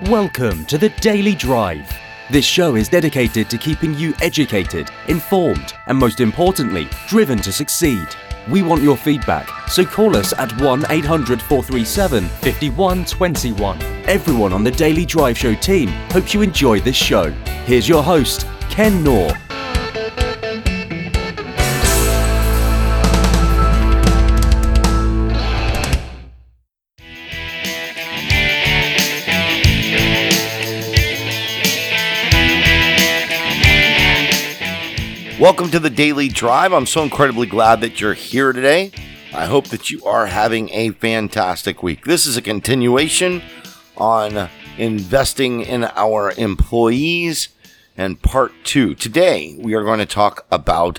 Welcome to the Daily Drive. This show is dedicated to keeping you educated, informed, and most importantly, driven to succeed. We want your feedback, so call us at 1-800-437-5121. Everyone on the Daily Drive Show team hopes you enjoy this show. Here's your host, Ken Knorr. Welcome to the Daily Drive. I'm so incredibly glad that you're here today. I hope that you are having a fantastic week. This is a continuation on investing in our employees and part 2. Today, we are going to talk about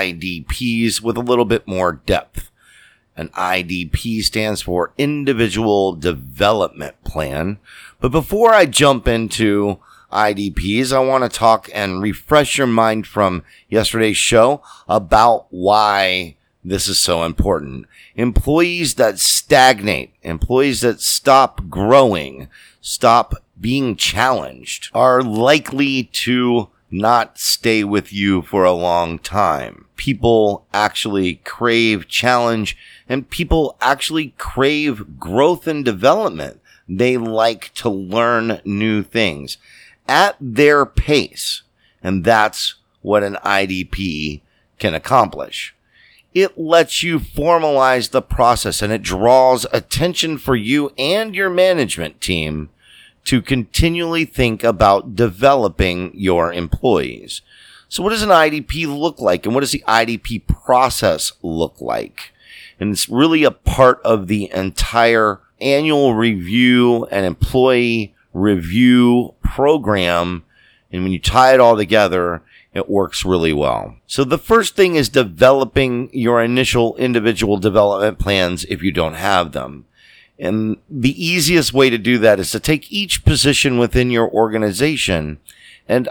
IDPs with a little bit more depth. An IDP stands for Individual Development Plan. But before I jump into IDPs, I want to talk and refresh your mind from yesterday's show about why this is so important. Employees that stagnate, employees that stop growing, stop being challenged, are likely to not stay with you for a long time. People actually crave challenge, and people actually crave growth and development. They like to learn new things at their pace, and that's what an IDP can accomplish. It lets you formalize the process, and it draws attention for you and your management team to continually think about developing your employees. So what does an IDP look like, and what does the IDP process look like? And it's really a part of the entire annual review and employee review program, and when you tie it all together, it works really well. So the first thing is developing your initial individual development plans if you don't have them. And the easiest way to do that is to take each position within your organization and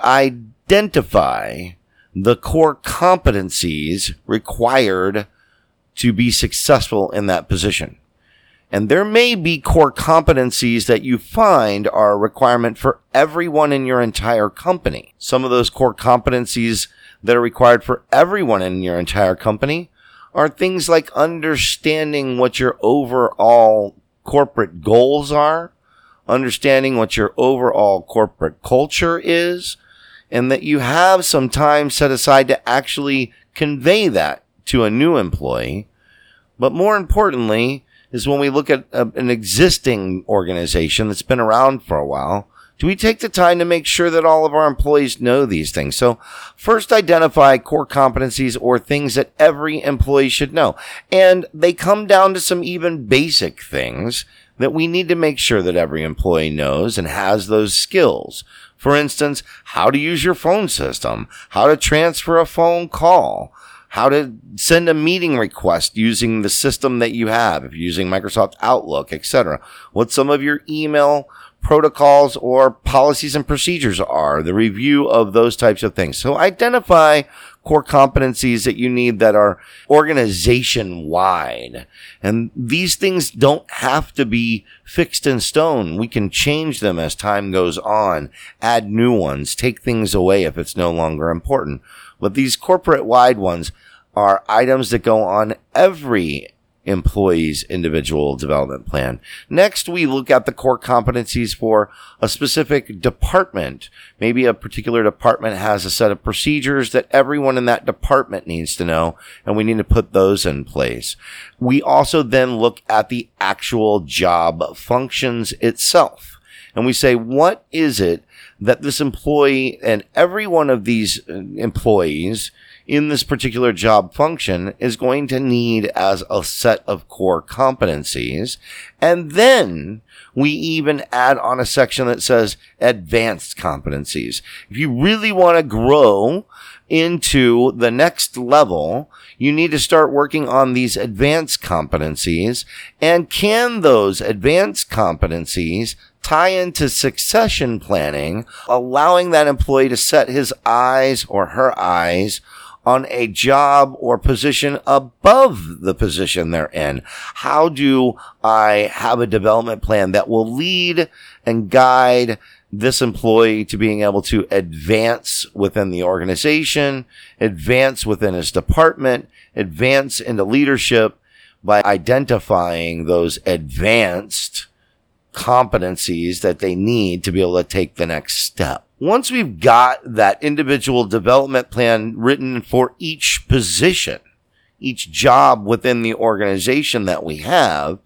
identify the core competencies required to be successful in that position. And there may be core competencies that you find are a requirement for everyone in your entire company. Some of those core competencies that are required for everyone in your entire company are things like understanding what your overall corporate goals are, understanding what your overall corporate culture is, and that you have some time set aside to actually convey that to a new employee. But more importantly, is when we look at an existing organization that's been around for a while, do we take the time to make sure that all of our employees know these things? So first, identify core competencies or things that every employee should know. And they come down to some even basic things that we need to make sure that every employee knows and has those skills. For instance, how to use your phone system, how to transfer a phone call, how to send a meeting request using the system that you have, if you're using Microsoft Outlook, etc. What some of your email protocols or policies and procedures are, the review of those types of things. So identify core competencies that you need that are organization-wide. And these things don't have to be fixed in stone. We can change them as time goes on, add new ones, take things away if it's no longer important. But these corporate-wide ones are items that go on every employee's individual development plan. Next, we look at the core competencies for a specific department. Maybe a particular department has a set of procedures that everyone in that department needs to know, and we need to put those in place. We also then look at the actual job functions itself. And we say, what is it that this employee and every one of these employees in this particular job function is going to need as a set of core competencies? And then we even add on a section that says advanced competencies. If you really want to grow into the next level, you need to start working on these advanced competencies. And can those advanced competencies tie into succession planning, allowing that employee to set his eyes or her eyes on a job or position above the position they're in? How do I have a development plan that will lead and guide this employee to being able to advance within the organization, advance within his department, advance into leadership by identifying those advanced competencies that they need to be able to take the next step. Once we've got that individual development plan written for each position, each job within the organization that we have,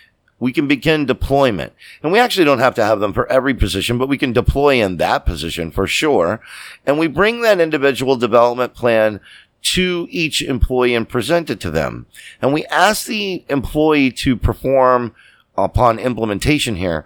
we can begin deployment. And we actually don't have to have them for every position, but we can deploy in that position for sure. And we bring that individual development plan to each employee and present it to them. And we ask the employee to perform, upon implementation here,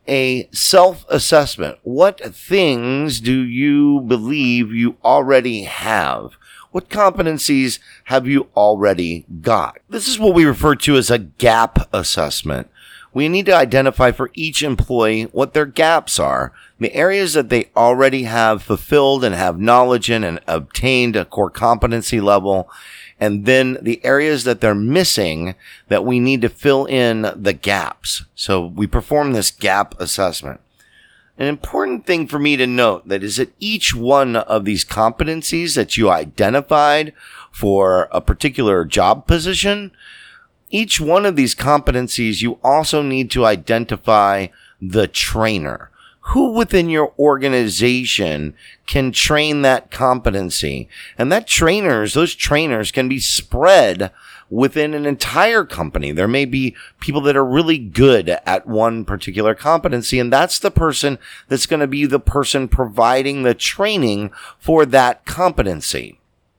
a self-assessment. What things do you believe you already have? What competencies have you already got? This is what we refer to as a gap assessment. We need to identify for each employee what their gaps are, the areas that they already have fulfilled and have knowledge in and obtained a core competency level, and then the areas that they're missing that we need to fill in the gaps. So we perform this gap assessment. An important thing for me to note that is that each one of these competencies that you identified for a particular job position, each one of these competencies, you also need to identify the trainer. Who within your organization can train that competency? And those trainers can be spread within an entire company. There may be people that are really good at one particular competency, and that's the person that's going to be the person providing the training for that competency.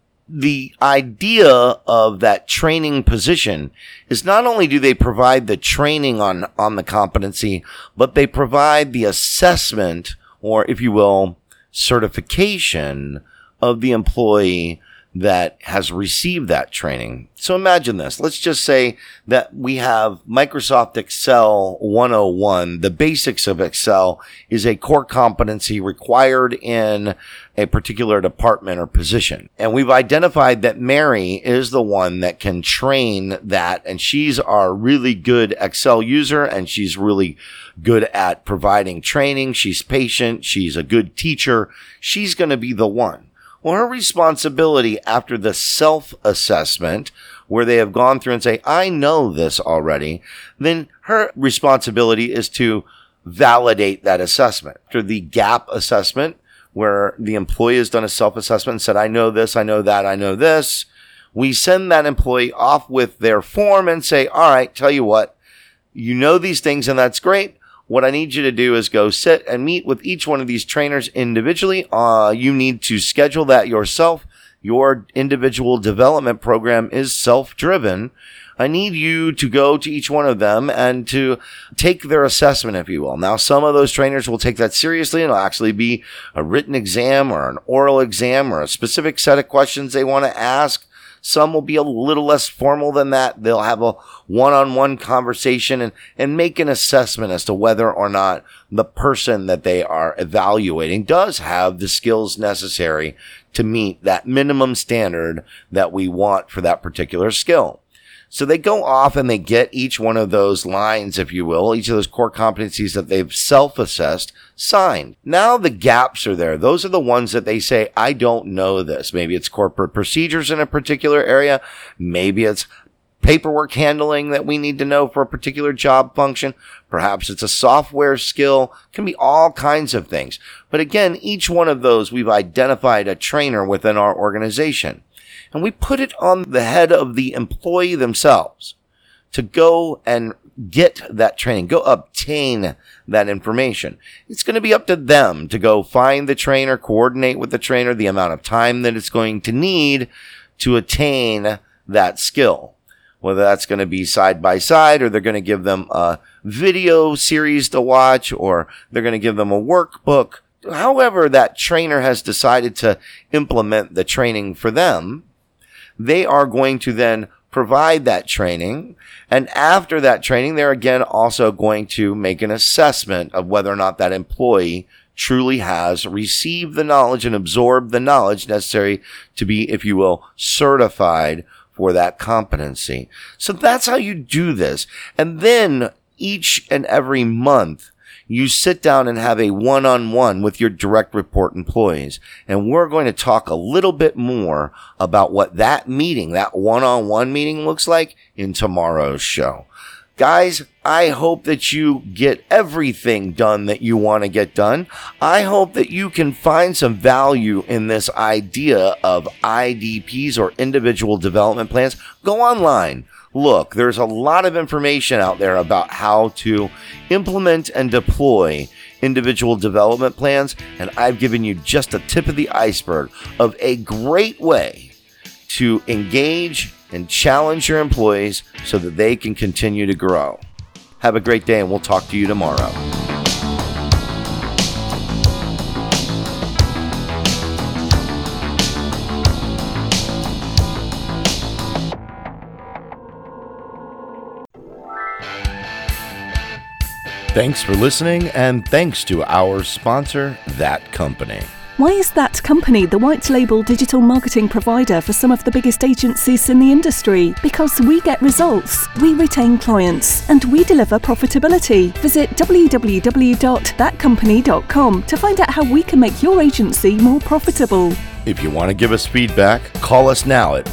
The idea of that training position is not only do they provide the training on the competency, but they provide the assessment, or if you will, certification of the employee that has received that training. So imagine this. Let's just say that we have Microsoft Excel 101. The basics of Excel is a core competency required in a particular department or position. And we've identified that Mary is the one that can train that, and she's our really good Excel user, and she's really good at providing training. She's patient. She's a good teacher. She's going to be the one. Well, her responsibility after the self-assessment, where they have gone through and say, I know this already, then her responsibility is to validate that assessment. After the gap assessment, where the employee has done a self-assessment and said, I know this, I know that, I know this, we send that employee off with their form and say, all right, tell you what, you know these things and that's great. What I need you to do is go sit and meet with each one of these trainers individually. You need to schedule that yourself. Your individual development program is self-driven. I need you to go to each one of them and to take their assessment, if you will. Now, some of those trainers will take that seriously, and it'll actually be a written exam or an oral exam or a specific set of questions they want to ask. Some will be a little less formal than that. They'll have a one-on-one conversation and make an assessment as to whether or not the person that they are evaluating does have the skills necessary to meet that minimum standard that we want for that particular skill. So they go off and they get each one of those lines, if you will, each of those core competencies that they've self-assessed signed. Now the gaps are there. Those are the ones that they say, I don't know this. Maybe it's corporate procedures in a particular area. Maybe it's paperwork handling that we need to know for a particular job function. Perhaps it's a software skill. It can be all kinds of things. But again, each one of those, we've identified a trainer within our organization. And we put it on the head of the employee themselves to go and get that training, go obtain that information. It's going to be up to them to go find the trainer, coordinate with the trainer, the amount of time that it's going to need to attain that skill. Whether that's going to be side by side, or they're going to give them a video series to watch, or they're going to give them a workbook. However that trainer has decided to implement the training for them, they are going to then provide that training. And after that training, they're again also going to make an assessment of whether or not that employee truly has received the knowledge and absorbed the knowledge necessary to be, if you will, certified for that competency. So that's how you do this. And then each and every month, you sit down and have a one-on-one with your direct report employees. And we're going to talk a little bit more about what that meeting, that one-on-one meeting looks like in tomorrow's show. Guys, I hope that you get everything done that you want to get done. I hope that you can find some value in this idea of IDPs or individual development plans. Go online. Look, there's a lot of information out there about how to implement and deploy individual development plans, and I've given you just a tip of the iceberg of a great way to engage and challenge your employees so that they can continue to grow. Have a great day, and we'll talk to you tomorrow. Thanks for listening, and thanks to our sponsor, That Company. Why is That Company the white label digital marketing provider for some of the biggest agencies in the industry? Because we get results, we retain clients, and we deliver profitability. Visit www.thatcompany.com to find out how we can make your agency more profitable. If you want to give us feedback, call us now at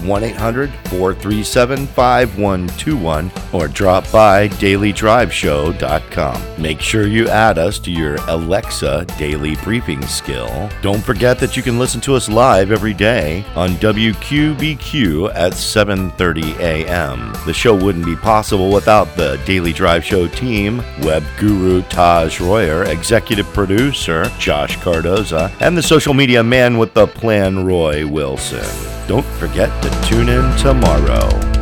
1-800-437-5121 or drop by dailydriveshow.com. Make sure you add us to your Alexa daily briefing skill. Don't forget that you can listen to us live every day on WQBQ at 7:30 a.m. The show wouldn't be possible without the Daily Drive Show team, web guru Taj Royer, executive producer Josh Cardoza, and the social media man with the plan, Roy Wilson. Don't forget to tune in tomorrow.